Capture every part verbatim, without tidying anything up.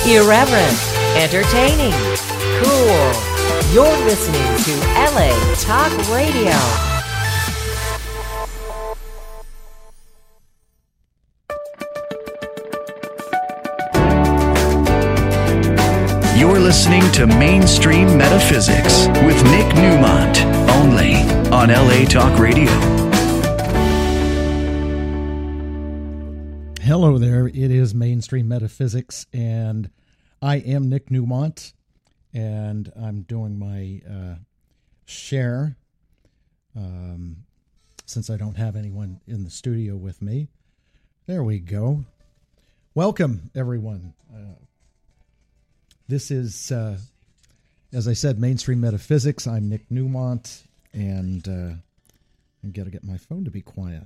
Irreverent, entertaining, cool. You're listening to L A Talk Radio. You're listening to Mainstream Metaphysics with Nick Newmont, only on L A Talk Radio. Hello there, it is Mainstream Metaphysics, and I am Nick Newmont, and I'm doing my uh, share, um, since I don't have anyone in the studio with me. There we go. Welcome, everyone. Uh, this is, uh, as I said, Mainstream Metaphysics. I'm Nick Newmont, and uh, I've got to get my phone to be quiet.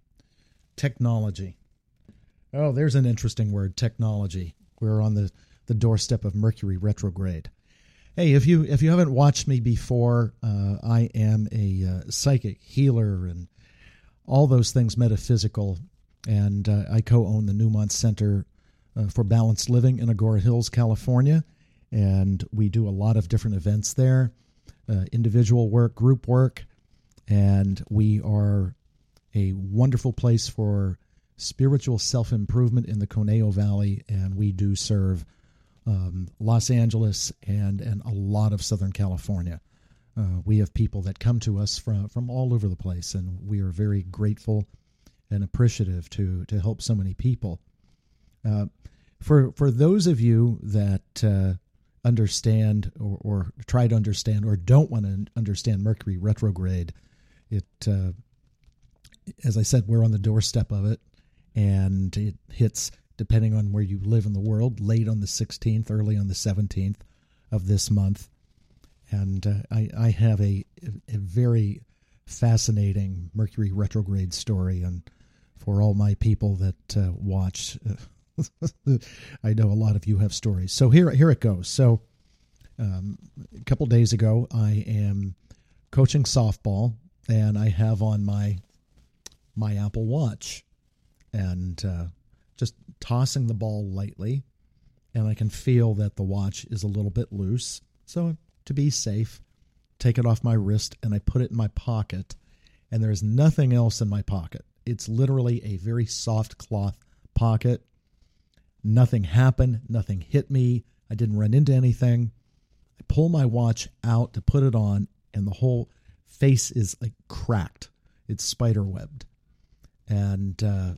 Technology. Oh, there's an interesting word, technology. We're on the, the doorstep of Mercury retrograde. Hey, if you if you haven't watched me before, uh, I am a uh, psychic healer and all those things metaphysical, and uh, I co-own the Newmont Center uh, for Balanced Living in Agora Hills, California, and we do a lot of different events there, uh, individual work, group work, and we are a wonderful place for spiritual self-improvement in the Conejo Valley, and we do serve um, Los Angeles and, and a lot of Southern California. Uh, we have people that come to us from, from all over the place, and we are very grateful and appreciative to to help so many people. Uh, for for those of you that uh, understand or, or try to understand or don't want to understand Mercury retrograde, it uh, as I said, we're on the doorstep of it. And it hits, depending on where you live in the world, late on the sixteenth, early on the seventeenth of this month. And uh, I, I have a, a very fascinating Mercury retrograde story. And for all my people that uh, watch, uh, I know a lot of you have stories. So here, here it goes. So um, a couple days ago, I am coaching softball, and I have on my my Apple Watch. And uh, just tossing the ball lightly, and I can feel that the watch is a little bit loose. So to be safe, take it off my wrist, and I put it in my pocket, and there's nothing else in my pocket. It's literally a very soft cloth pocket. Nothing happened. Nothing hit me. I didn't run into anything. I pull my watch out to put it on, and the whole face is like cracked. It's spider-webbed. And uh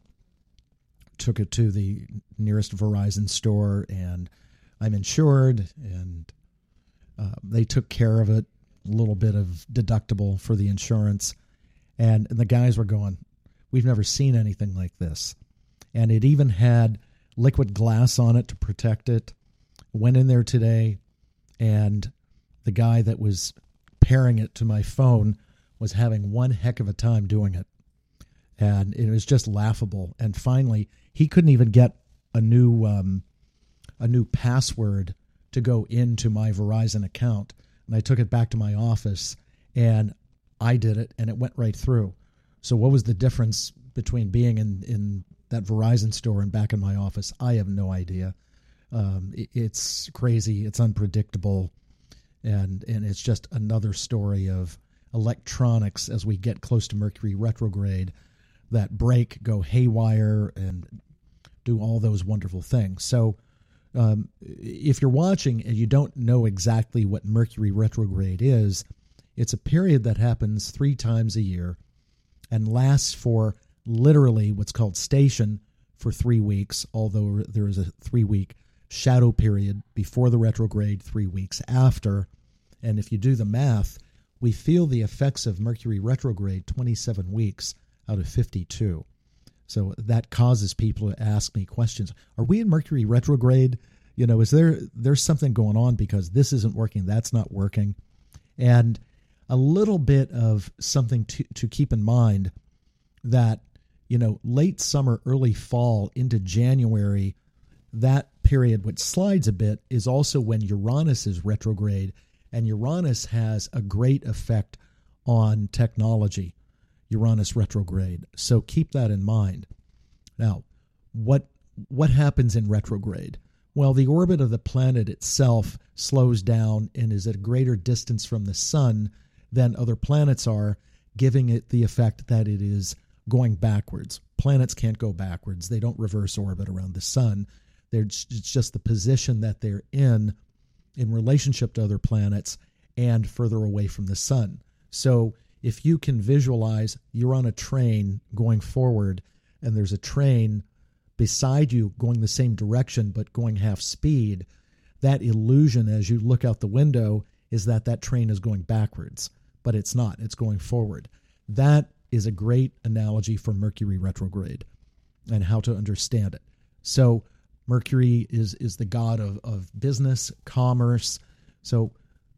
took it to the nearest Verizon store, and I'm insured, and uh, they took care of it, a little bit of deductible for the insurance, and, and the guys were going, we've never seen anything like this. And it even had liquid glass on it to protect it. Went in there today, and the guy that was pairing it to my phone was having one heck of a time doing it. And it was just laughable. And finally, he couldn't even get a new um, a new password to go into my Verizon account. And I took it back to my office, and I did it, and it went right through. So what was the difference between being in, in that Verizon store and back in my office? I have no idea. Um, it, it's crazy. It's unpredictable. And, and it's just another story of electronics as we get close to Mercury retrograde that break, go haywire, and do all those wonderful things. So um, if you're watching and you don't know exactly what Mercury retrograde is, it's a period that happens three times a year and lasts for literally what's called station for three weeks, although there is a three-week shadow period before the retrograde, three weeks after. And if you do the math, we feel the effects of Mercury retrograde twenty-seven weeks out of fifty-two. So that causes people to ask me questions. Are we in Mercury retrograde? You know, is there there's something going on because this isn't working, that's not working? And a little bit of something to, to keep in mind that, you know, late summer, early fall into January, that period, which slides a bit, is also when Uranus is retrograde, and Uranus has a great effect on technology. Uranus retrograde. So keep that in mind. Now, what what happens in retrograde? Well, the orbit of the planet itself slows down and is at a greater distance from the sun than other planets are, giving it the effect that it is going backwards. Planets can't go backwards. They don't reverse orbit around the sun. They're, it's just the position that they're in in relationship to other planets and further away from the sun. So if you can visualize you're on a train going forward and there's a train beside you going the same direction but going half speed, that illusion as you look out the window is that that train is going backwards, but it's not. It's going forward. That is a great analogy for Mercury retrograde and how to understand it. So Mercury is is the god of, of business, commerce. So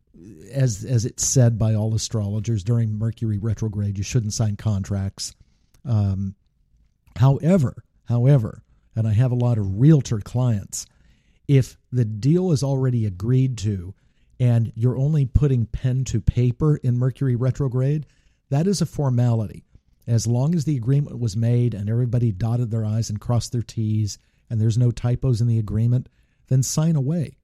as as it's said by all astrologers, during Mercury retrograde, you shouldn't sign contracts. Um, however, however, and I have a lot of realtor clients, if the deal is already agreed to and you're only putting pen to paper in Mercury retrograde, that is a formality. As long as the agreement was made and everybody dotted their I's and crossed their T's and there's no typos in the agreement, then sign away.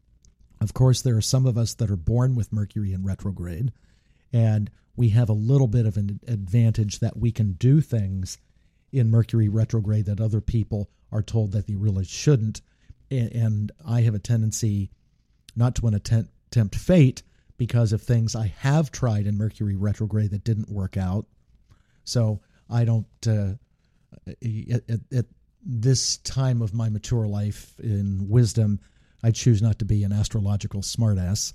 Of course, there are some of us that are born with Mercury in retrograde, and we have a little bit of an advantage that we can do things in Mercury retrograde that other people are told that they really shouldn't. And I have a tendency not to want to tempt fate because of things I have tried in Mercury retrograde that didn't work out. So I don't, uh, at, at, at this time of my mature life in wisdom, I choose not to be an astrological smartass.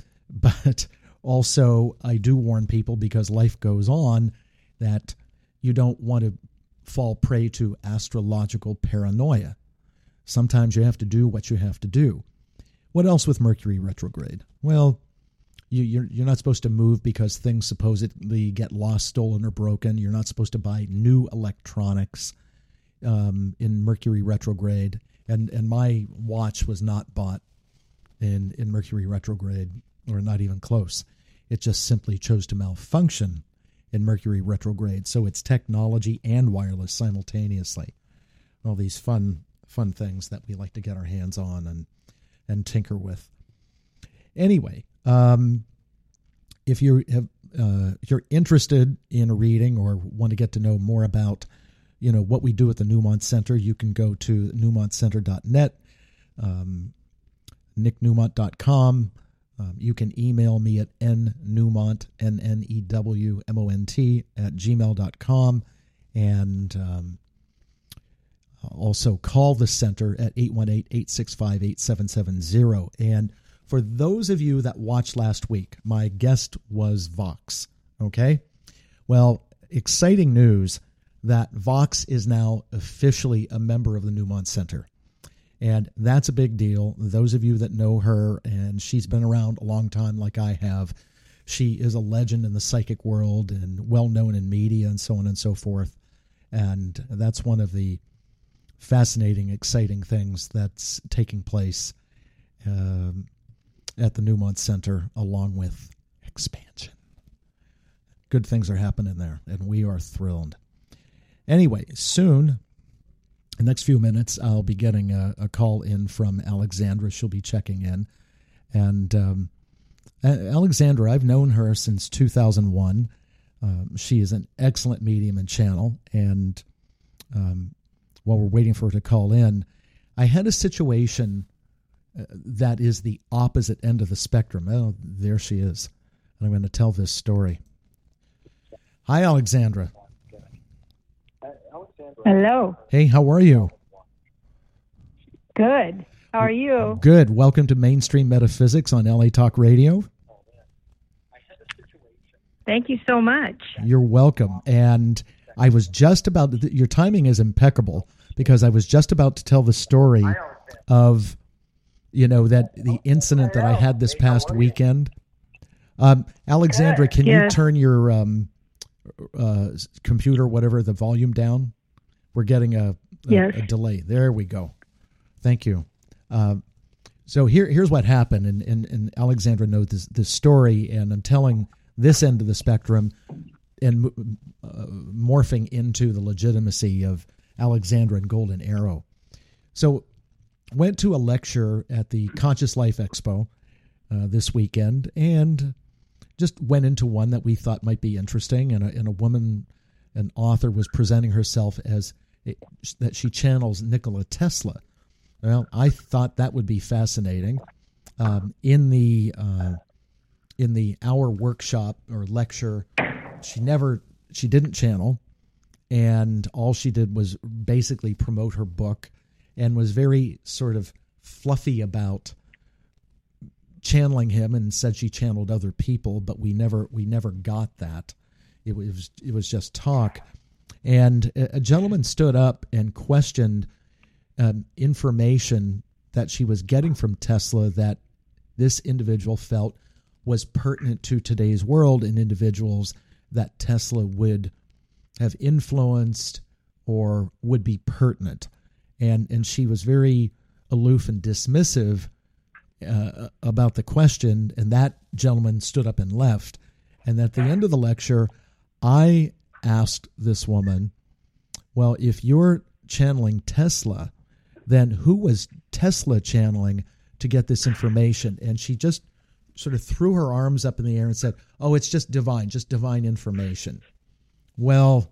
But also I do warn people, because life goes on, that you don't want to fall prey to astrological paranoia. Sometimes you have to do what you have to do. What else with Mercury retrograde? Well, you, you're, you're not supposed to move because things supposedly get lost, stolen, or broken. You're not supposed to buy new electronics um, in Mercury retrograde. And and my watch was not bought in, in Mercury retrograde, or not even close. It just simply chose to malfunction in Mercury retrograde. So it's technology and wireless simultaneously. All these fun fun things that we like to get our hands on and and tinker with. Anyway, um, if you have uh, if you're interested in a reading or want to get to know more about, you know, what we do at the Newmont Center, you can go to newmont center dot net, um, nick newmont dot com. Um, you can email me at nnewmont, N N E W M O N T, at gmail dot com. And um, also call the center at eight one eight, eight six five, eight seven seven zero. And for those of you that watched last week, my guest was Vox. Okay? Well, exciting news that Vox is now officially a member of the Newmont Center. And that's a big deal. Those of you that know her, and she's been around a long time like I have, she is a legend in the psychic world and well-known in media and so on and so forth. And that's one of the fascinating, exciting things that's taking place um, at the Newmont Center, along with expansion. Good things are happening there, and we are thrilled. Anyway, soon, the next few minutes, I'll be getting a, a call in from Alexandra. She'll be checking in. And um, Alexandra, I've known her since two thousand one. Um, she is an excellent medium and channel. And um, while we're waiting for her to call in, I had a situation uh, that is the opposite end of the spectrum. Oh, there she is. And I'm going to tell this story. Hi, Alexandra. Hello. Hey, how are you? Good. How are you? Good. Welcome to Mainstream Metaphysics on L A Talk Radio. Thank you so much. You're welcome. And I was just about, your timing is impeccable, because I was just about to tell the story of, you know, that the incident that I had this past weekend. Um, Alexandra, can yes. you turn your um, uh, computer, whatever, the volume down? We're getting a, a, yes. a delay. There we go. Thank you. Uh, so here, here's what happened, and, and, and Alexandra knows this, this story, and I'm telling this end of the spectrum and uh, morphing into the legitimacy of Alexandra and Golden Arrow. So went to a lecture at the Conscious Life Expo uh, this weekend, and just went into one that we thought might be interesting. And a, and a woman, an author, was presenting herself as a, that she channels Nikola Tesla. Well, I thought that would be fascinating. Um, in the uh, in the hour workshop or lecture, she never she didn't channel, and all she did was basically promote her book, and was very sort of fluffy about channeling him, and said she channeled other people, but we never we never got that. It was it was just talk. And a, a gentleman stood up and questioned um, information that she was getting from Tesla that this individual felt was pertinent to today's world, and individuals that Tesla would have influenced or would be pertinent. And and she was very aloof and dismissive uh, about the question, and that gentleman stood up and left. And at the end of the lecture, I asked this woman, well, if you're channeling Tesla, then who was Tesla channeling to get this information? And she just sort of threw her arms up in the air and said, oh, it's just divine, just divine information. Well,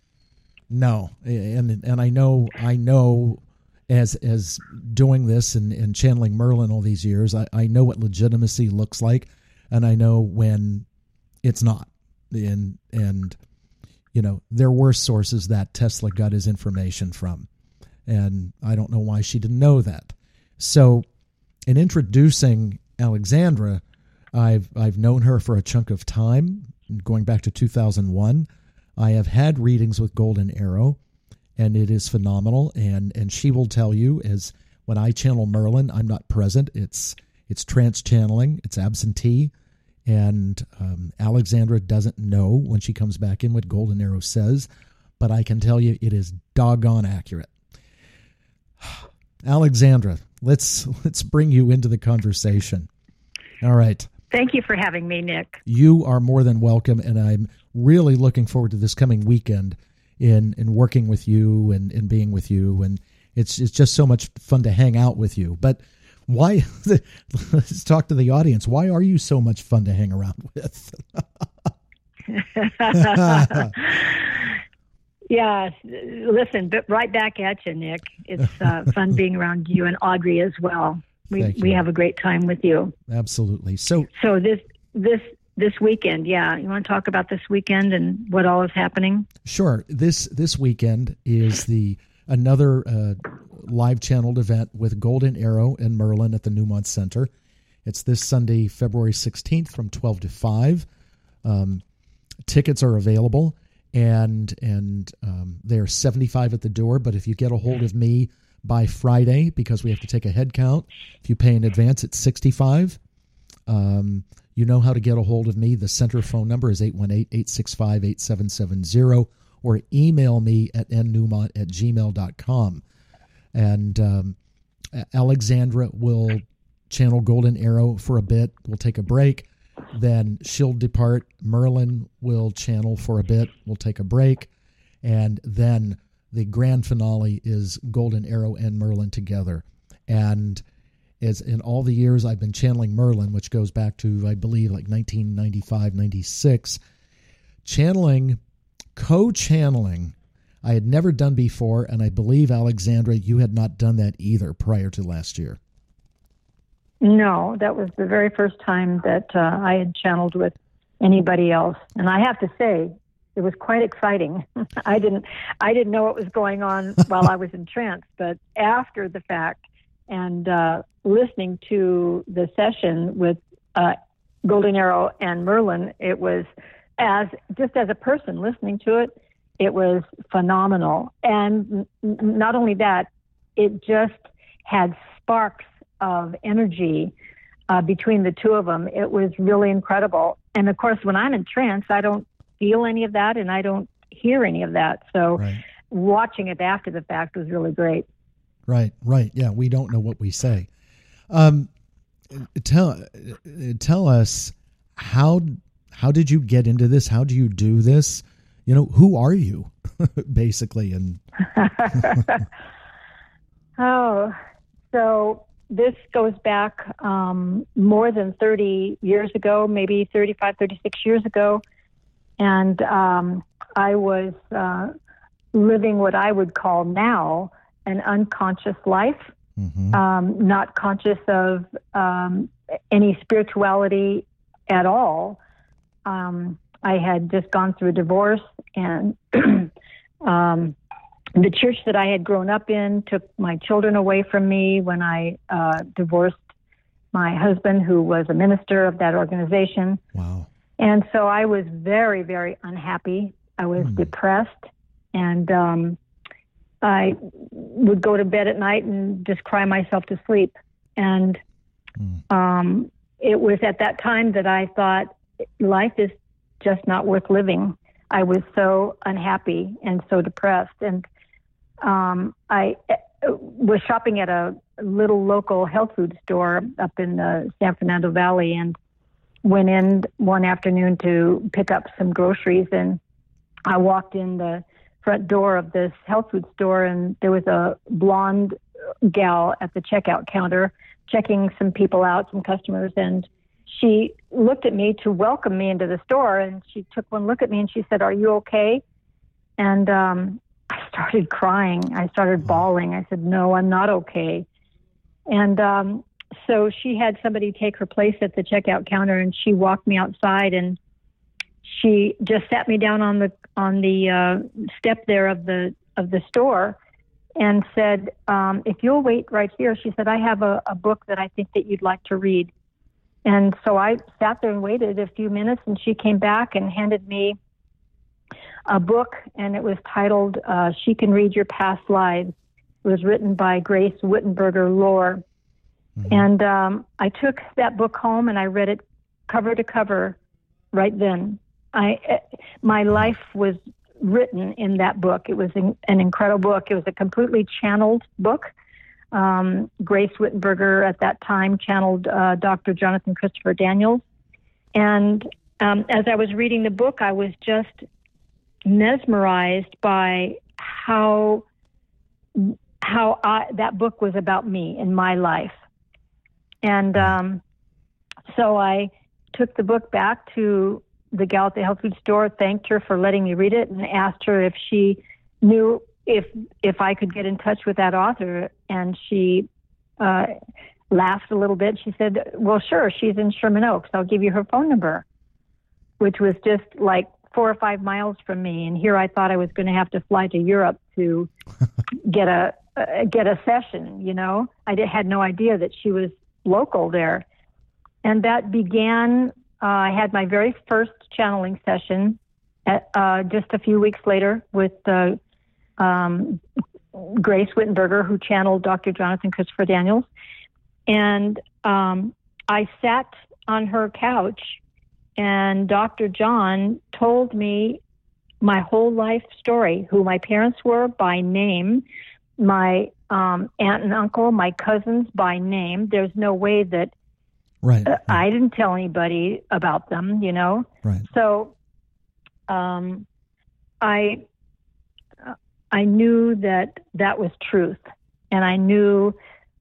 no. And and I know I know as as doing this and, and channeling Merlin all these years, I, I know what legitimacy looks like, and I know when it's not. And and you know, there were sources that Tesla got his information from, and I don't know why she didn't know that. So in introducing Alexandra, I've I've known her for a chunk of time, going back to two thousand one. I have had readings with Golden Arrow, and it is phenomenal. And and she will tell you, as when I channel Merlin, I'm not present. It's it's trance channeling. It's absentee. And um, Alexandra doesn't know when she comes back in what Golden Arrow says, but I can tell you it is doggone accurate. Alexandra, let's let's bring you into the conversation. All right. Thank you for having me, Nick. You are more than welcome, and I'm really looking forward to this coming weekend in in working with you and, and being with you, and it's it's just so much fun to hang out with you. But why, let's talk to the audience. Why are you so much fun to hang around with? Yeah, listen, but right back at you, Nick. It's uh, fun being around you and Audrey as well. We Thank we you. have a great time with you. Absolutely. So, So this this this weekend, yeah, you want to talk about this weekend and what all is happening? sure. This this weekend is the another uh, live channeled event with Golden Arrow and Merlin at the Newmont Center. It's this Sunday, February sixteenth, from twelve to five. Um, tickets are available, and and um, they're seventy-five at the door. But if you get a hold of me by Friday, because we have to take a head count, if you pay in advance, it's sixty-five. Um, you know how to get a hold of me. The center phone number is eight one eight, eight six five, eight seven seven zero, or email me at n newmont at gmail dot com. And um, Alexandra will channel Golden Arrow for a bit. We'll take a break. Then she'll depart. Merlin will channel for a bit. We'll take a break. And then the grand finale is Golden Arrow and Merlin together. And as in all the years I've been channeling Merlin, which goes back to, I believe, like nineteen ninety-five, ninety-six, channeling, co-channeling, I had never done before, and I believe, Alexandra, you had not done that either prior to last year. No, that was the very first time that uh, I had channeled with anybody else, and I have to say, it was quite exciting. I didn't, I didn't know what was going on while I was in trance, but after the fact, and uh, listening to the session with uh, Golden Arrow and Merlin, it was as just as a person listening to it, it was phenomenal. And n- not only that, it just had sparks of energy uh, between the two of them. It was really incredible. And of course, when I'm in trance, I don't feel any of that, and I don't hear any of that. So Right. watching it after the fact was really great. Right, right. Yeah, we don't know what we say. Um, tell tell us how how did you get into this? How do you do this? You know, who are you, basically? And Oh, so this goes back um, more than thirty years ago, maybe thirty-five, thirty-six years ago. And um, I was uh, living what I would call now an unconscious life, mm-hmm. um, not conscious of um, any spirituality at all. Um, I had just gone through a divorce, and um, the church that I had grown up in took my children away from me when I uh, divorced my husband, who was a minister of that organization. Wow. And so I was very, very unhappy. I was mm. depressed, and um, I would go to bed at night and just cry myself to sleep. And mm. um, it was at that time that I thought, life is just not worth living. I was so unhappy and so depressed. And um, I was shopping at a little local health food store up in the San Fernando Valley, and went in one afternoon to pick up some groceries. And I walked in the front door of this health food store, and there was a blonde gal at the checkout counter checking some people out, some customers, and she looked at me to welcome me into the store, and she took one look at me and she said, "Are you okay?" And um, I started crying. I started bawling. I said, "No, I'm not okay." And um, so she had somebody take her place at the checkout counter, and she walked me outside, and she just sat me down on the on the uh, step there of the of the store, and said, um, "If you'll wait right here," she said, "I have a, a book that I think that you'd like to read." And so I sat there and waited a few minutes, and she came back and handed me a book, and it was titled uh, "She Can Read Your Past Lives." It was written by Grace Wittenberger Lohr. Mm-hmm. And um, I took that book home, and I read it cover to cover right then. I my life was written in that book. It was an, an incredible book. It was a completely channeled book. Um, Grace Wittenberger at that time channeled uh, Doctor Jonathan Christopher Daniels. And um, as I was reading the book, I was just mesmerized by how how I, that book was about me and my life. And um, so I took the book back to the gal at the health food store, thanked her for letting me read it, and asked her if she knew if if I could get in touch with that author. And she uh, laughed a little bit. She said, "Well, sure, she's in Sherman Oaks. I'll give you her phone number," which was just like four or five miles from me. And here I thought I was going to have to fly to Europe to get a uh, get a session. You know, I did, had no idea that she was local there. And that began. Uh, I had my very first channeling session at, uh, just a few weeks later with uh, um, Grace Wittenberger, who channeled Doctor Jonathan Christopher Daniels. And um, I sat on her couch, and Doctor John told me my whole life story, who my parents were by name, my um, aunt and uncle, my cousins by name. There's no way that Right, uh, right. I didn't tell anybody about them, you know. Right. So, um, I uh, I knew that that was truth, and I knew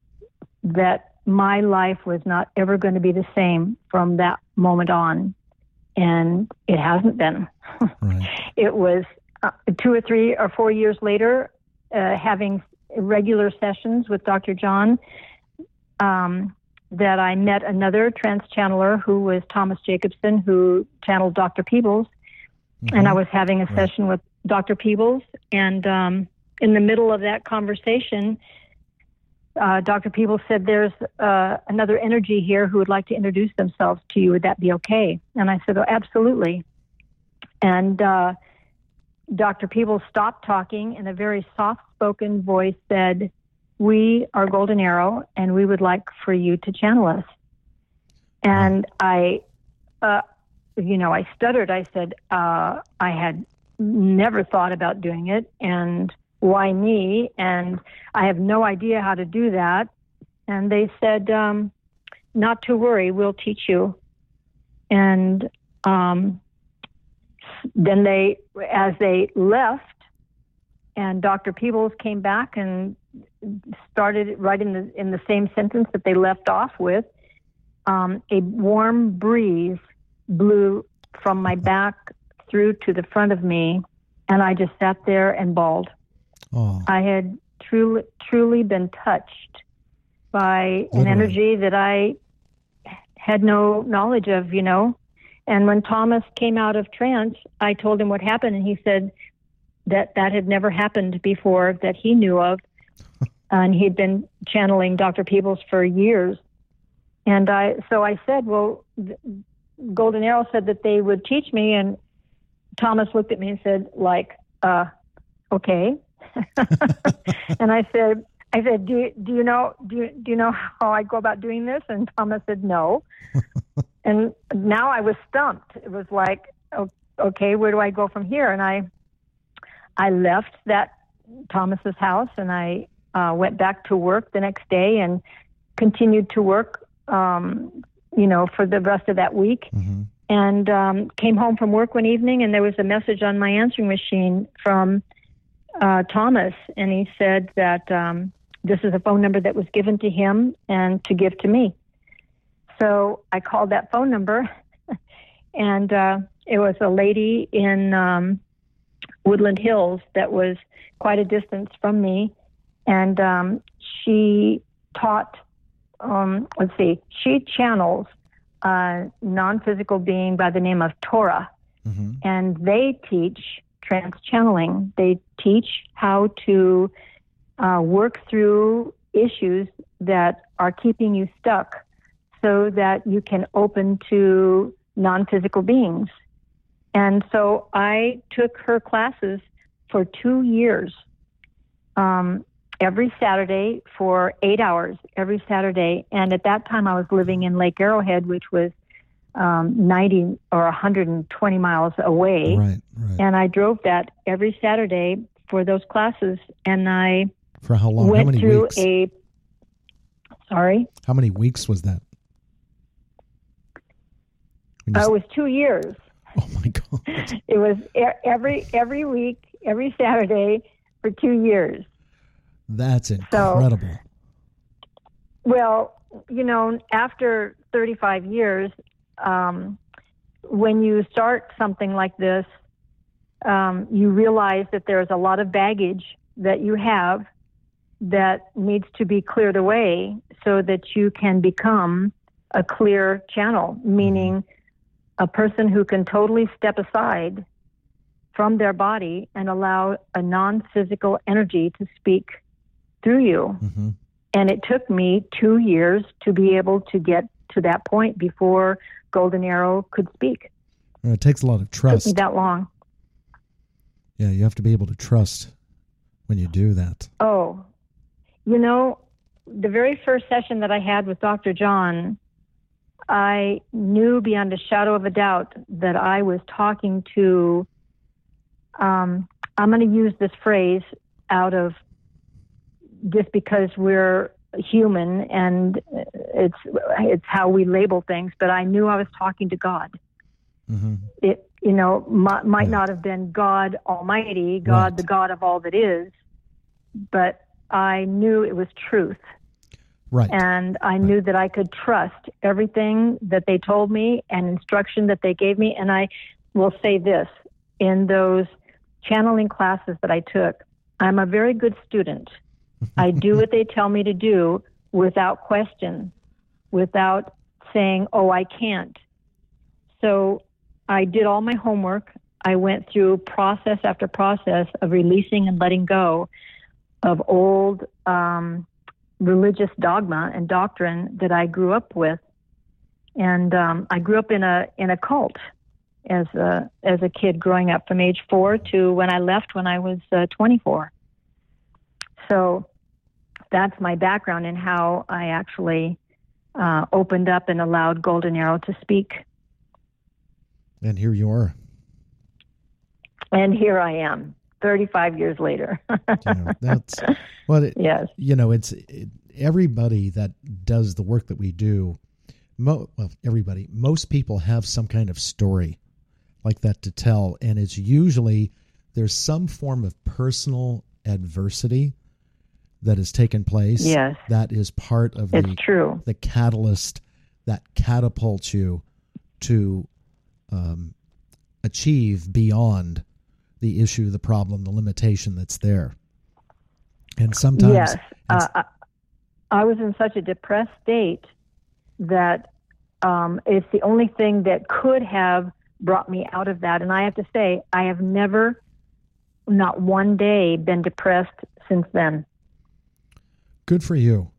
that my life was not ever going to be the same from that moment on, and it hasn't been. Right. It was uh, two or three or four years later, uh, having regular sessions with Doctor John. Um, that I met another trans-channeler who was Thomas Jacobson, who channeled Doctor Peebles. Mm-hmm. And I was having a right. session with Doctor Peebles. And um, in the middle of that conversation, uh, Doctor Peebles said, "There's uh, another energy here who would like to introduce themselves to you. Would that be okay?" And I said, "Oh, absolutely." And uh, Doctor Peebles stopped talking, and a very soft-spoken voice said, "We are Golden Arrow, and we would like for you to channel us." And I, uh, you know, I stuttered. I said, uh, I had never thought about doing it, and why me? And I have no idea how to do that. And they said, um, "Not to worry, we'll teach you." And um, then they, as they left, and Doctor Peebles came back and started right in the in the same sentence that they left off with. Um, a warm breeze blew from my back through to the front of me, and I just sat there and bawled. Oh. I had truly, truly been touched by Literally. an energy that I had no knowledge of, you know. And when Thomas came out of trance, I told him what happened, and he said that that had never happened before that he knew of. And he'd been channeling Doctor Peebles for years. And I, so I said, well, Golden Arrow said that they would teach me. And Thomas looked at me and said, like, uh, okay. And I said, I said, do you, do you know, do you, do you know how I go about doing this? And Thomas said, no. And now I was stumped. It was like, okay, where do I go from here? And I, I left that Thomas's house, and I uh, went back to work the next day and continued to work, um, you know, for the rest of that week. Mm-hmm. And um, came home from work one evening, and there was a message on my answering machine from uh, Thomas, and he said that um, this is a phone number that was given to him and to give to me. So I called that phone number, and uh, it was a lady in um, Woodland Hills that was quite a distance from me, and um, she taught, um, let's see, she channels a non-physical being by the name of Torah, Mm-hmm. and they teach trance channeling. They teach how to uh, work through issues that are keeping you stuck so that you can open to non-physical beings. And so I took her classes for two years, um, every Saturday for eight hours, every Saturday. And at that time I was living in Lake Arrowhead, which was um, ninety or one hundred twenty miles away. Right, right. And I drove that every Saturday for those classes. And I For how long? went How many through weeks? a, sorry? How many weeks was that? When you Uh, s- it was two years. oh my God. It was e- every every week, every Saturday for two years. That's So- incredible. Well, you know, after thirty-five years, um, when you start something like this, um, you realize that there's a lot of baggage that you have that needs to be cleared away so that you can become a clear channel, meaning a person who can totally step aside from their body and allow a non-physical energy to speak through you. Mm-hmm. And it took me two years to be able to get to that point before Golden Arrow could speak. Well, it takes a lot of It took me trust. that long. Yeah, you have to be able to trust when you do that. Oh, you know, the very first session that I had with Doctor John, I knew beyond a shadow of a doubt that I was talking to, um, I'm going to use this phrase out of just because we're human and it's it's how we label things, but I knew I was talking to God. Mm-hmm. It, you know, might, might Yeah. not have been God Almighty, God, Right. the God of all that is, but I knew it was truth. Right. And I knew that I could trust everything that they told me and instruction that they gave me. And I will say this, in those channeling classes that I took, I'm a very good student. I do what they tell me to do without question, without saying, oh, I can't. So I did all my homework. I went through process after process of releasing and letting go of old um, religious dogma and doctrine that I grew up with. And um, I grew up in a in a cult as a as a kid, growing up from age four to when I left when I was uh, twenty-four. So that's my background in how I actually uh, opened up and allowed Golden Arrow to speak. And here you are. And here I am, thirty-five years later. You know, that's well. It, Yes. You know, it's it, everybody that does the work that we do. Mo, well, everybody. Most people have some kind of story like that to tell, and it's usually there's some form of personal adversity that has taken place. Yes. That is part of It's the, true. the catalyst that catapults you to um, achieve beyond the issue, the problem, the limitation that's there. And sometimes... Yes. and Uh, I, I was in such a depressed state that um, it's the only thing that could have brought me out of that. And I have to say, I have never, not one day, been depressed since then. good for you.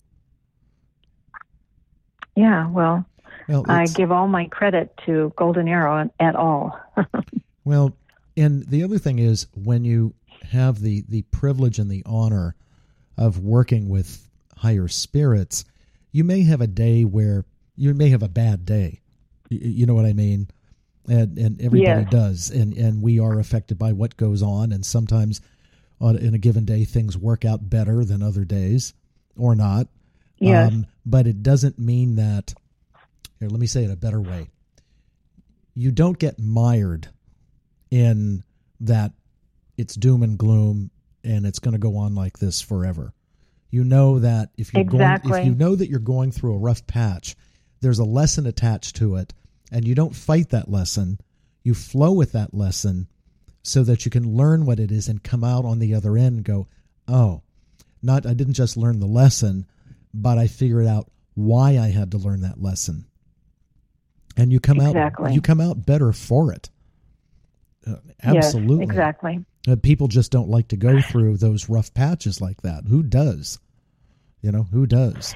Yeah, well, Well, I it's- give all my credit to Golden Arrow at all. Well, and the other thing is when you have the, the privilege and the honor of working with higher spirits, you may have a day where you may have a bad day. You, you know what I mean? And and everybody Yes. does. And, and we are affected by what goes on. And sometimes on, in a given day, things work out better than other days or not. Yes. Um, but it doesn't mean that, here, let me say it a better way. You don't get mired in that it's doom and gloom and it's going to go on like this forever. You know that if you're Exactly. going, if you know that you're going through a rough patch, there's a lesson attached to it, and you don't fight that lesson. You flow with that lesson so that you can learn what it is and come out on the other end and go, oh, not, I didn't just learn the lesson, but I figured out why I had to learn that lesson. And you come Exactly. out, you come out better for it. Uh, absolutely. Yes, exactly. Uh, people just don't like to go through those rough patches like that. Who does? You know, who does?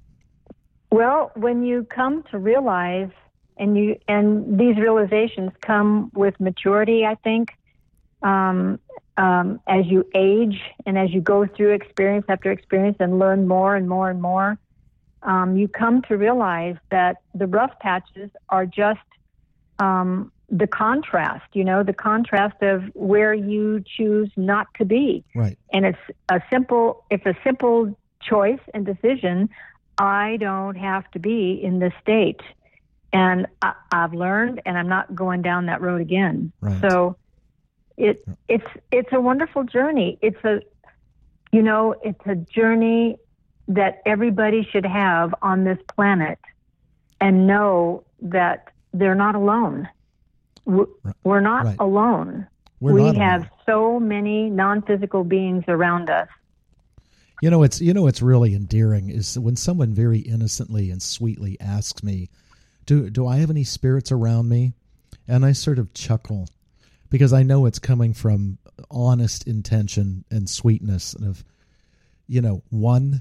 Well, when you come to realize, and you and these realizations come with maturity, I think, um, um, as you age and as you go through experience after experience and learn more and more and more, um, you come to realize that the rough patches are just um, the contrast, you know, the contrast of where you choose not to be. Right. And it's a simple, it's a simple choice and decision. I don't have to be in this state. And I, I've learned, and I'm not going down that road again. Right. So it it's it's a wonderful journey. It's a, you know, it's a journey that everybody should have on this planet, and know that they're not alone. We're we're not Right. alone. We're we not have alone. so many non-physical beings around us. You know, it's you know what's really endearing is when someone very innocently and sweetly asks me, "Do do I have any spirits around me?" And I sort of chuckle because I know it's coming from honest intention and sweetness and of, you know, one,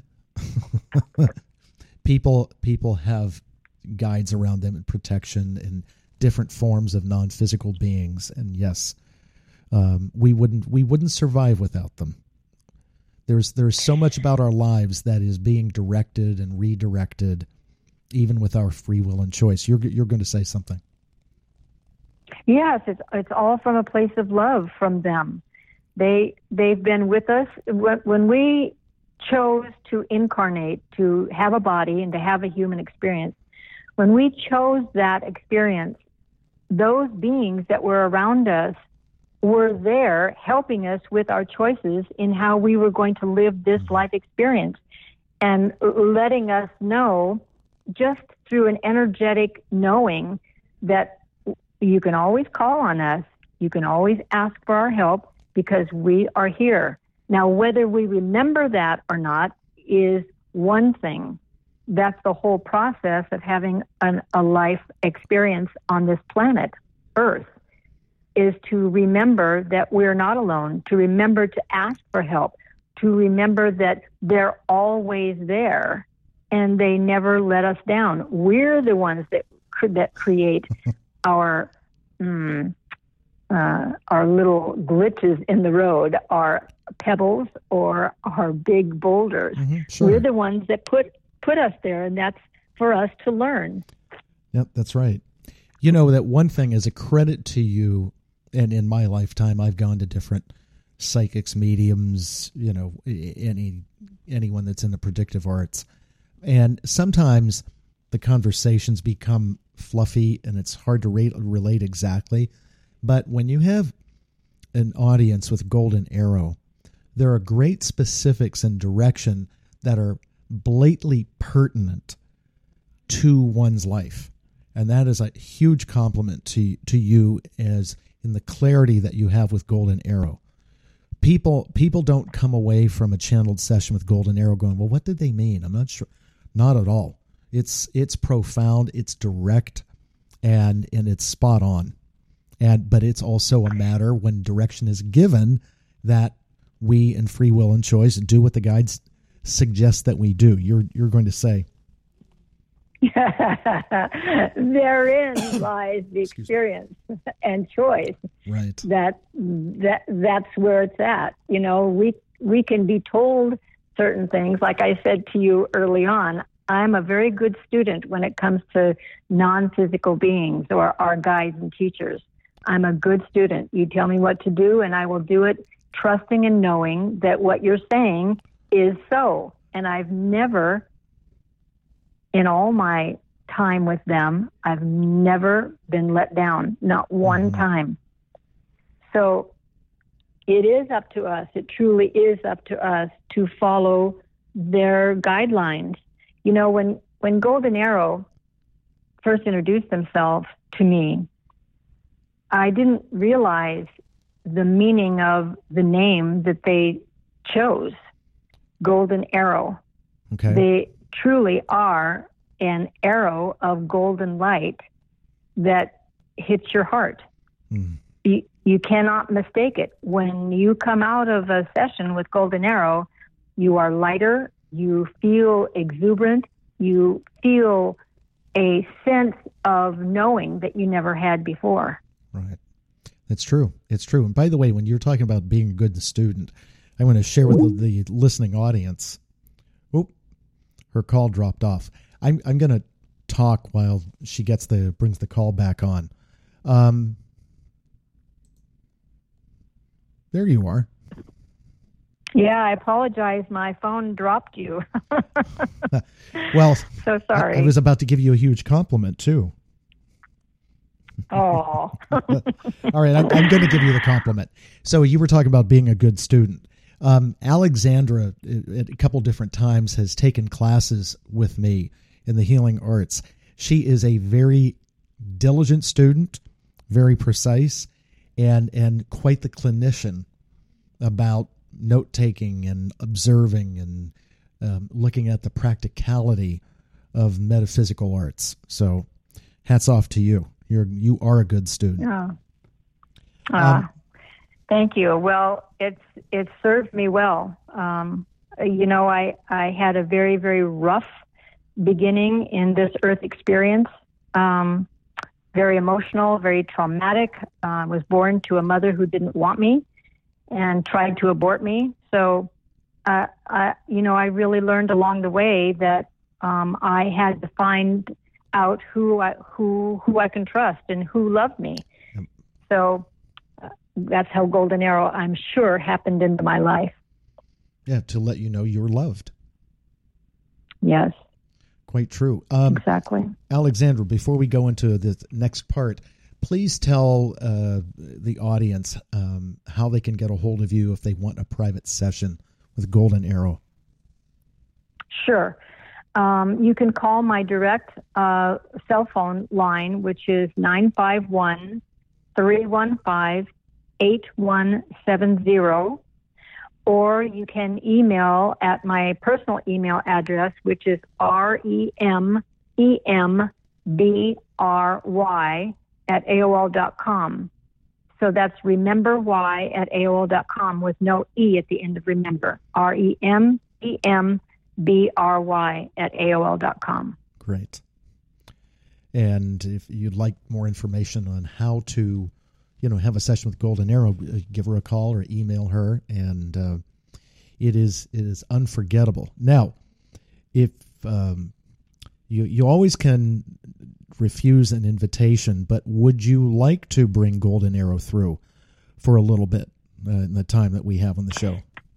people people have guides around them and protection and different forms of non-physical beings, and yes, um, we wouldn't we wouldn't survive without them. There's there's so much about our lives that is being directed and redirected, even with our free will and choice. You're you're going to say something. Yes, it's it's all from a place of love from them. They they've been with us when we chose to incarnate, to have a body and to have a human experience. When we chose that experience, those beings that were around us were there helping us with our choices in how we were going to live this life experience, and letting us know just through an energetic knowing that you can always call on us, you can always ask for our help because we are here. Now, whether we remember that or not is one thing. That's the whole process of having an, a life experience on this planet, Earth, is to remember that we're not alone, to remember to ask for help, to remember that they're always there and they never let us down. We're the ones that that create our mm, uh, our little glitches in the road, our pebbles or our big boulders. Mm-hmm, sure. We're the ones that put put us there, and that's for us to learn. Yep, that's right. You know, that one thing is a credit to you, and in my lifetime, I've gone to different psychics, mediums, you know, any anyone that's in the predictive arts. And sometimes the conversations become fluffy and it's hard to rate, relate exactly. But when you have an audience with Golden Arrow there are great specifics and direction that are blatantly pertinent to one's life. And that is a huge compliment to to you as in the clarity that you have with Golden Arrow. People people don't come away from a channeled session with Golden Arrow going, well, what did they mean? I'm not sure. Not at all. It's it's profound, it's direct, and and it's spot on. And but it's also a matter when direction is given that we in free will and choice do what the guides suggest that we do. You're you're going to say. Therein lies the experience and choice. Right. That that that's where it's at. You know, we we can be told certain things. Like I said to you early on, I'm a very good student when it comes to non-physical beings or our guides and teachers. I'm a good student. You tell me what to do, and I will do it, trusting and knowing that what you're saying is so. And I've never, in all my time with them, I've never been let down, not one mm-hmm. time. So it is up to us, it truly is up to us to follow their guidelines. You know, when, when Golden Arrow first introduced themselves to me, I didn't realize the meaning of the name that they chose, Golden Arrow. Okay. They truly are an arrow of golden light that hits your heart. Mm. You, you cannot mistake it. When you come out of a session with Golden Arrow, you are lighter, you feel exuberant, you feel a sense of knowing that you never had before. Right. That's true. It's true. And by the way, when you're talking about being a good student, I want to share with the, the listening audience. Oop, her call dropped off. I'm I'm going to talk while she gets the brings the call back on. Um, there you are. Yeah, I apologize. My phone dropped you. Well, so sorry. I, I was about to give you a huge compliment too. Oh. All right, I'm, I'm going to give you the compliment. So you were talking about being a good student. Um, Alexandra, at a couple different times, has taken classes with me in the healing arts. She is a very diligent student, very precise, and and quite the clinician about note-taking and observing and um, looking at the practicality of metaphysical arts. So hats off to you. You're, you are a good student. Oh. Uh, um, thank you. Well, it's it served me well. Um, you know, I, I had a very, very rough beginning in this earth experience. Um, very emotional, very traumatic. I uh, was born to a mother who didn't want me and tried to abort me. So, uh, I, you know, I really learned along the way that um, I had to find out who I who who I can trust and who loved me. Yep. So uh, that's how Golden Arrow, I'm sure, happened into my life. Yeah, to let you know you're loved. Yes. Quite true. Um, exactly. Alexandra, before we go into the next part, please tell uh, the audience um, how they can get a hold of you if they want a private session with Golden Arrow. Sure. Um, you can call my direct uh, cell phone line, which is nine five one, three one five, eight one seven zero, or you can email at my personal email address, which is R E M E M B R Y at A O L dot com. So that's rememberwhy at A O L dot com with no E at the end of remember. R E M E M B R Y at A O L dot com. Great. And if you'd like more information on how to, you know, have a session with Golden Arrow, give her a call or email her, and uh, it is it is unforgettable. Now, if um, you you always can refuse an invitation, but would you like to bring Golden Arrow through for a little bit uh, in the time that we have on the show?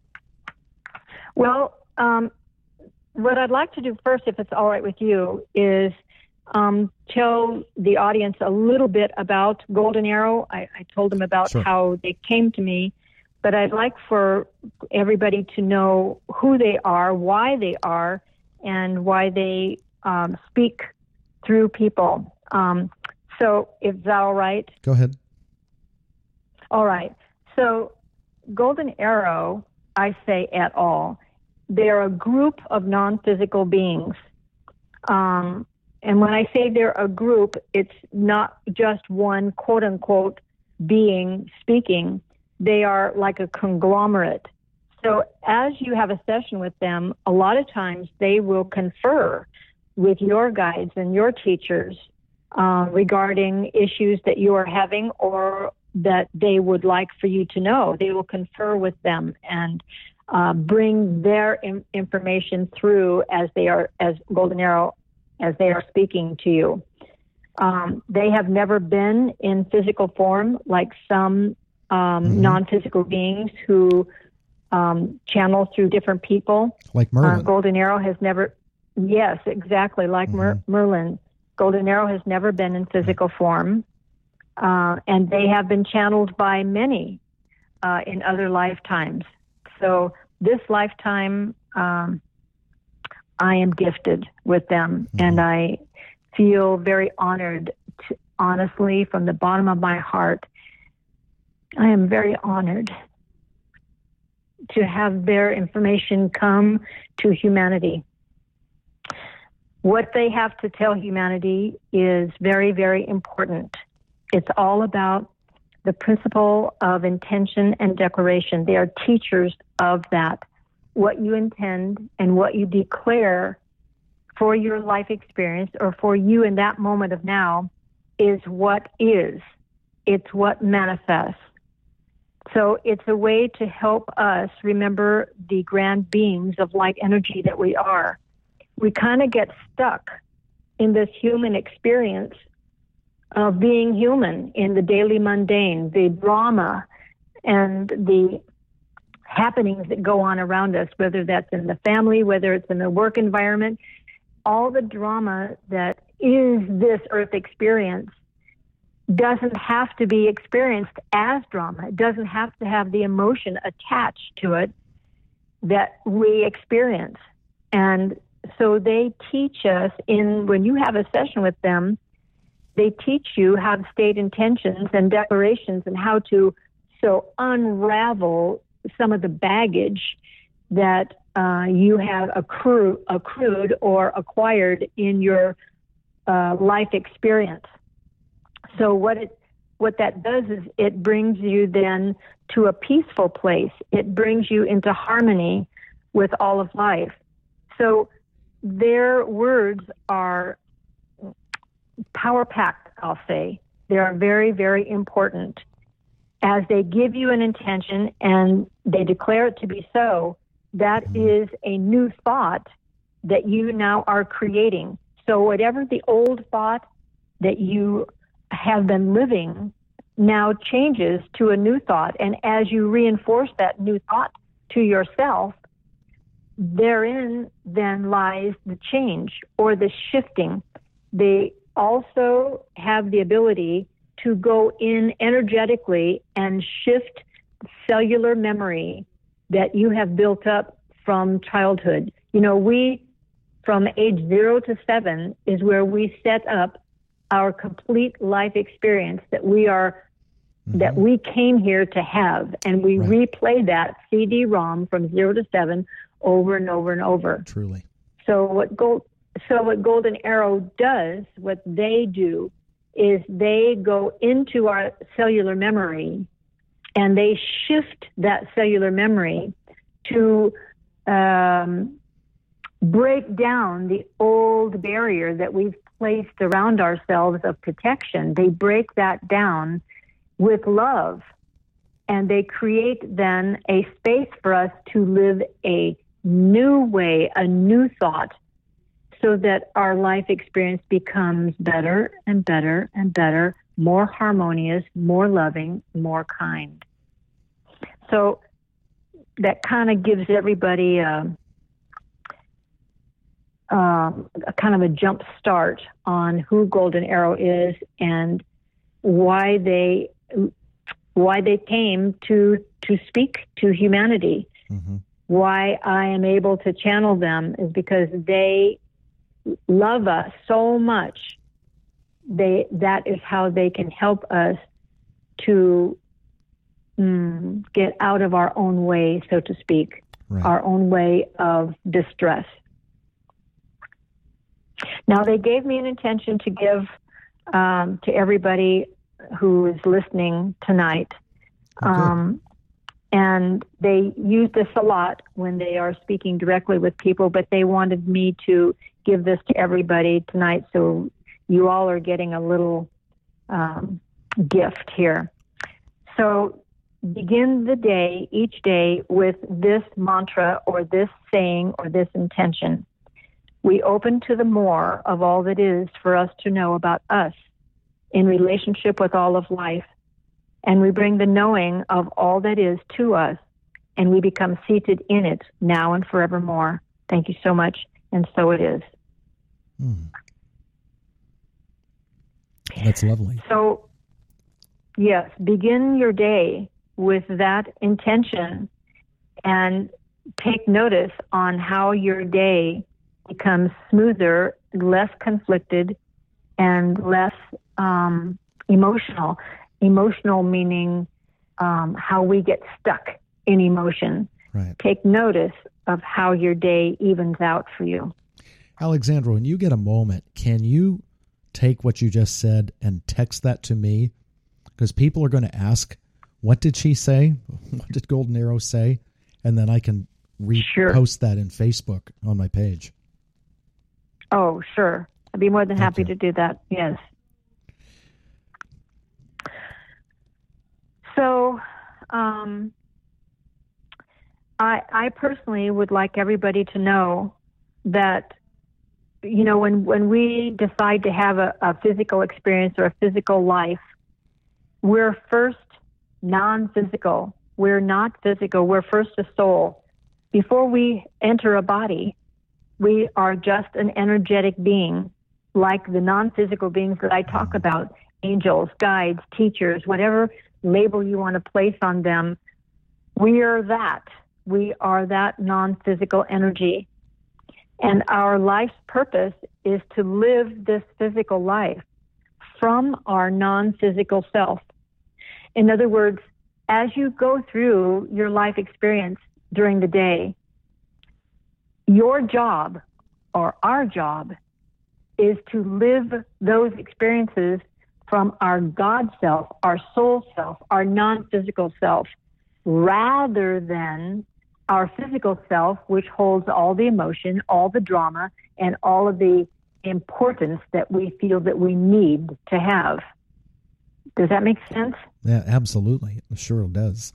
Well, um, what I'd like to do first, if it's all right with you, is um, tell the audience a little bit about Golden Arrow. I, I told them about Sure. how they came to me, but I'd like for everybody to know who they are, why they are, and why they um, speak through people. Um, so is that all right? Go ahead. All right. So Golden Arrow, I say at all, they're a group of non-physical beings. Um, and when I say they're a group, it's not just one quote-unquote being speaking. They are like a conglomerate. So as you have a session with them, a lot of times they will confer with your guides and your teachers uh, regarding issues that you are having or that they would like for you to know. They will confer with them and uh, bring their in- information through as they are, as Golden Arrow, as they are speaking to you. Um, they have never been in physical form like some um, mm-hmm. non-physical beings who um, channel through different people. Like Merlin. Uh, Golden Arrow has never, yes, exactly, like mm-hmm. Mer- Merlin. Golden Arrow has never been in physical form. Uh, and they have been channeled by many uh, in other lifetimes. So this lifetime, um, I am gifted with them, mm-hmm. and I feel very honored, to, honestly, from the bottom of my heart. I am very honored to have their information come to humanity. What they have to tell humanity is very, very important. It's all about the principle of intention and declaration. They are teachers of that. What you intend and what you declare for your life experience or for you in that moment of now is what is. It's what manifests. So it's a way to help us remember the grand beings of light energy that we are. We kind of get stuck in this human experience of being human in the daily mundane, the drama and the happenings that go on around us, whether that's in the family, whether it's in the work environment, all the drama that is this earth experience doesn't have to be experienced as drama. It doesn't have to have the emotion attached to it that we experience. And so they teach us in, when you have a session with them, they teach you how to state intentions and declarations and how to so unravel some of the baggage that uh, you have accru- accrued or acquired in your uh, life experience. So what it what that does is it brings you then to a peaceful place. It brings you into harmony with all of life. So their words are power-packed, I'll say. They are very, very important. As they give you an intention and they declare it to be so, that is a new thought that you now are creating. So whatever the old thought that you have been living now changes to a new thought. And as you reinforce that new thought to yourself, therein then lies the change or the shifting. They also have the ability to go in energetically and shift cellular memory that you have built up from childhood. You know, we, from age zero to seven, is where we set up our complete life experience that we are, mm-hmm. that we came here to have. And we right. replay that C D ROM from zero to seven over and over and over. Truly. So what Gold, so what Golden Arrow does, what they do, is they go into our cellular memory and they shift that cellular memory to um, break down the old barrier that we've placed around ourselves of protection. They break that down with love, and they create then a space for us to live a new way, a new thought, so that our life experience becomes better and better and better, more harmonious, more loving, more kind. So that kind of gives everybody a, um, a kind of a jump start on who Golden Arrow is and why they why they came to to speak to humanity. Mm-hmm. Why I am able to channel them is because they love us so much. They that is how they can help us to mm, get out of our own way, so to speak, right. Our own way of distress. Now, they gave me an intention to give um, to everybody who is listening tonight. Okay. Um, and they use this a lot when they are speaking directly with people, but they wanted me to give this to everybody tonight, so you all are getting a little um, gift here. So begin the day, each day, with this mantra or this saying or this intention. We open to the more of all that is for us to know about us in relationship with all of life. And we bring the knowing of all that is to us, and we become seated in it now and forevermore. Thank you so much, and so it is. Hmm. That's lovely. So, yes, begin your day with that intention and take notice on how your day becomes smoother, less conflicted, and less um, emotional. Emotional meaning um, how we get stuck in emotion. Right. Take notice of how your day evens out for you. Alexandra, when you get a moment, can you take what you just said and text that to me? Because people are going to ask, what did she say? What did Golden Arrow say? And then I can repost sure. that in Facebook on my page. Oh, sure. I'd be more than Thank happy you. to do that. Yes. So, um, I, I personally would like everybody to know that, you know, when, when we decide to have a, a physical experience or a physical life, we're first non-physical. We're not physical. We're first a soul. Before we enter a body, we are just an energetic being, like the non-physical beings that I talk about, angels, guides, teachers, whatever label you want to place on them. We are that. We are that non-physical energy. And our life's purpose is to live this physical life from our non-physical self. In other words, as you go through your life experience during the day, your job, or our job, is to live those experiences from our God self, our soul self, our non-physical self, rather than our physical self, which holds all the emotion, all the drama, and all of the importance that we feel that we need to have. Does that make sense? Yeah, absolutely. It sure does.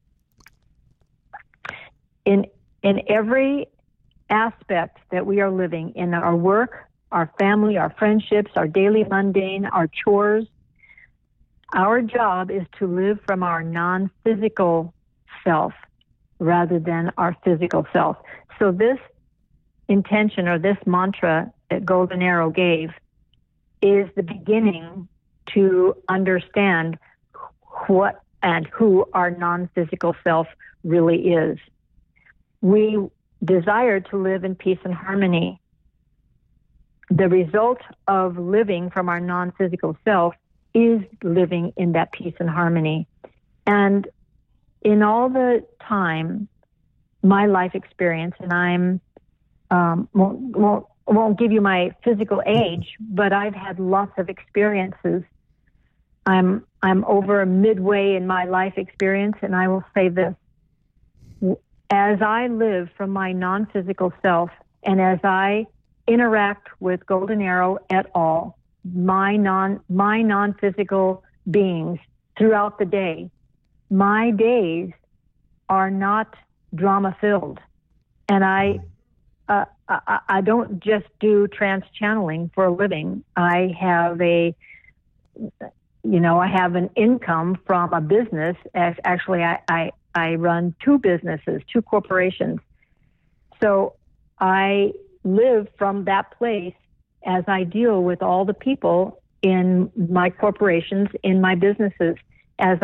In in every aspect that we are living, in our work, our family, our friendships, our daily mundane, our chores, our job is to live from our non-physical self rather than our physical self. So this intention or this mantra that Golden Arrow gave is the beginning to understand what and who our non-physical self really is. We desire to live in peace and harmony. The result of living from our non-physical self is living in that peace and harmony. And in all the time, my life experience, and I'm um, won't, won't, won't give you my physical age, but I've had lots of experiences. I'm I'm over midway in my life experience, and I will say this. As I live from my non-physical self, and as I interact with Golden Arrow et al., my non my non-physical beings throughout the day, my days are not drama-filled. And I, uh, I I don't just do trance channeling for a living. I have a, you know, I have an income from a business. Actually, I, I, I run two businesses, two corporations. So I live from that place as I deal with all the people in my corporations, in my businesses, as I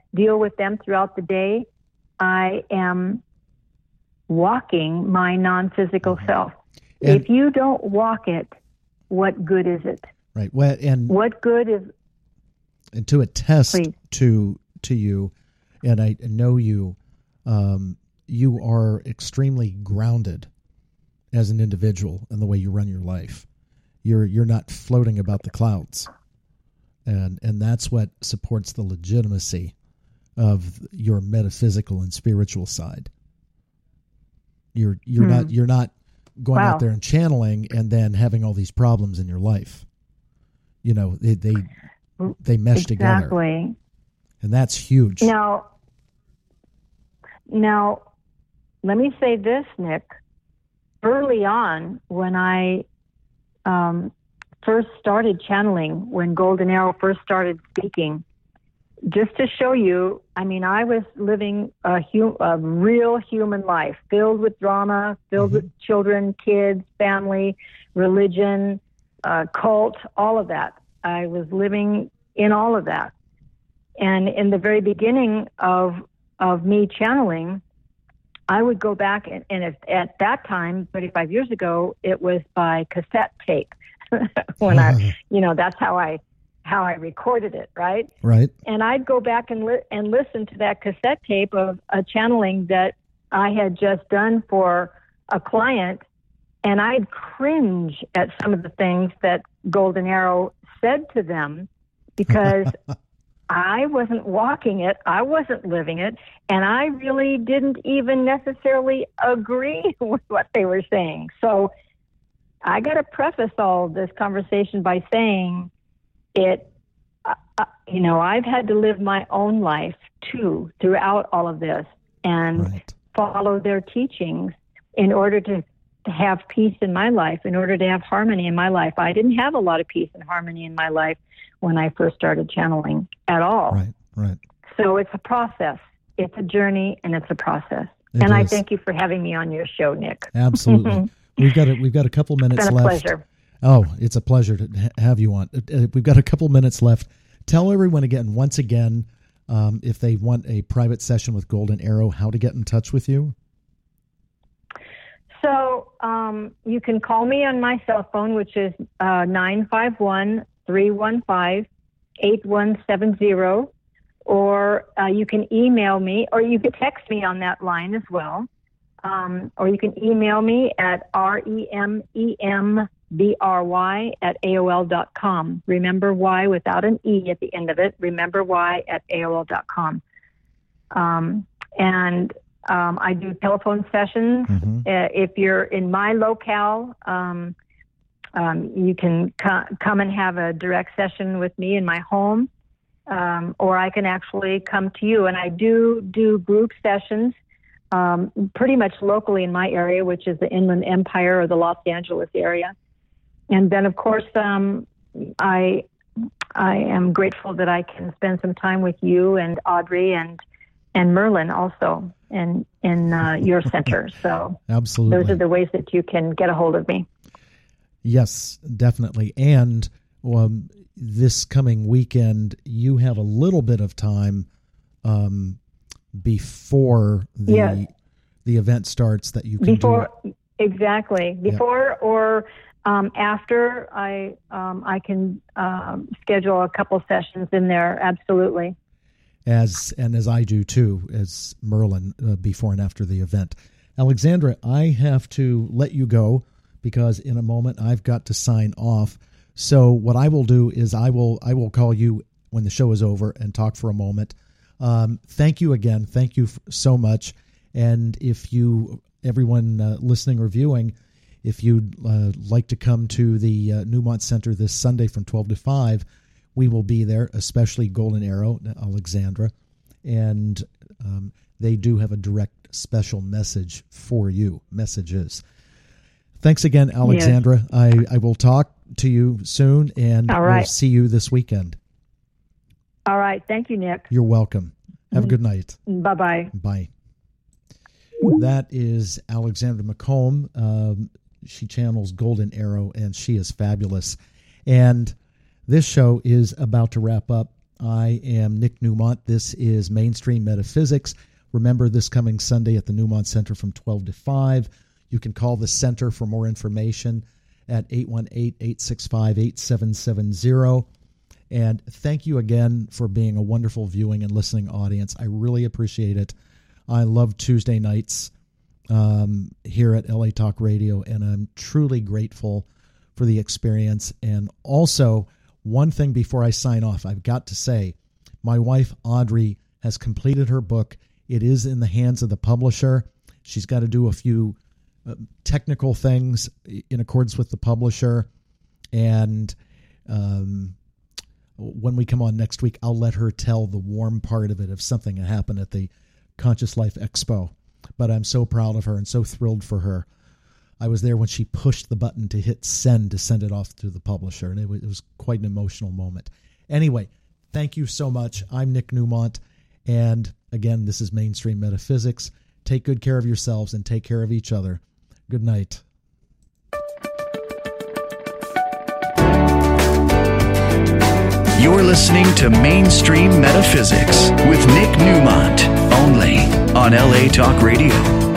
deal with them throughout the day, I am walking my non-physical mm-hmm. self. And if you don't walk it, what good is it? Right. Well, and what good is? And to attest please. to to you, and I know you, um, you are extremely grounded as an individual in the way you run your life. You're you're not floating about the clouds, and and that's what supports the legitimacy of your metaphysical and spiritual side. You're you're hmm. not you're not going wow. out there and channeling and then having all these problems in your life. You know, they they, they mesh exactly. together, and that's huge. Now, now, let me say this, Nick. Early on, when I um, first started channeling, when Golden Arrow first started speaking, just to show you, I mean, I was living a, hu- a real human life, filled with drama, filled mm-hmm. with children, kids, family, religion, uh, cult, all of that. I was living in all of that. And in the very beginning of of me channeling, I would go back, and, and if, at that time, thirty-five years ago, it was by cassette tape. when I, you know, that's how I how I recorded it, right? Right. And I'd go back and li- and listen to that cassette tape of a channeling that I had just done for a client, and I'd cringe at some of the things that Golden Arrow said to them because I wasn't walking it, I wasn't living it, and I really didn't even necessarily agree with what they were saying. So I got to preface all this conversation by saying it, uh, you know, I've had to live my own life too throughout all of this and right. follow their teachings in order to, to have peace in my life, in order to have harmony in my life. I didn't have a lot of peace and harmony in my life when I first started channeling at all. Right, right. So it's a process. It's a journey, and it's a process. It and is. I thank you for having me on your show, Nick. Absolutely. we've got a, we've got a couple minutes it's been left. A pleasure. Oh, it's a pleasure to ha- have you on. Uh, we've got a couple minutes left. Tell everyone again, once again, um, if they want a private session with Golden Arrow, how to get in touch with you. So um, you can call me on my cell phone, which is uh, nine five one, three one five, eight one seven zero, or uh, you can email me, or you can text me on that line as well, um, or you can email me at R E M E M B R Y at A O L dot com. Remember Y without an E at the end of it. Remember Y at A O L dot com. Um, and um, I do telephone sessions. Mm-hmm. Uh, if you're in my locale, um, Um, you can co- come and have a direct session with me in my home, um, or I can actually come to you. And I do do group sessions um, pretty much locally in my area, which is the Inland Empire or the Los Angeles area. And then, of course, um, I I am grateful that I can spend some time with you and Audrey and and Merlin also in, in uh, your center. So absolutely, those are the ways that you can get a hold of me. Yes, definitely. And um, this coming weekend, you have a little bit of time um, before the yes. the event starts that you can before do. Exactly before yeah. or um, after. I um, I can um, schedule a couple sessions in there. Absolutely. As and as I do too, as Merlin, uh, before and after the event. Alexandra, I have to let you go, because in a moment I've got to sign off. So what I will do is I will I will call you when the show is over and talk for a moment. Um, thank you again. Thank you f- so much. And if you, everyone uh, listening or viewing, if you'd uh, like to come to the uh, Newmont Center this Sunday from twelve to five, we will be there, especially Golden Arrow, Alexandra. And um, they do have a direct special message for you, messages. Thanks again, Alexandra. Yes. I, I will talk to you soon, and All right. we'll see you this weekend. All right. Thank you, Nick. You're welcome. Have mm-hmm. a good night. Bye-bye. Bye. That is Alexandra McComb. Um, she channels Golden Arrow, and she is fabulous. And this show is about to wrap up. I am Nick Newmont. This is Mainstream Metaphysics. Remember, this coming Sunday at the Newmont Center from twelve to five. You can call the center for more information at eight one eight, eight six five, eight seven seven zero. And thank you again for being a wonderful viewing and listening audience. I really appreciate it. I love Tuesday nights um, here at L A Talk Radio, and I'm truly grateful for the experience. And also, one thing before I sign off, I've got to say, my wife, Audrey, has completed her book. It is in the hands of the publisher. She's got to do a few uh, technical things in accordance with the publisher. And um, when we come on next week, I'll let her tell the warm part of it of something that happened at the Conscious Life Expo. But I'm so proud of her and so thrilled for her. I was there when she pushed the button to hit send to send it off to the publisher, and it was, it was quite an emotional moment. Anyway, thank you so much. I'm Nick Newmont, and again, this is Mainstream Metaphysics. Take good care of yourselves and take care of each other. Good night. You're listening to Mainstream Metaphysics with Nick Newmont, only on L A Talk Radio.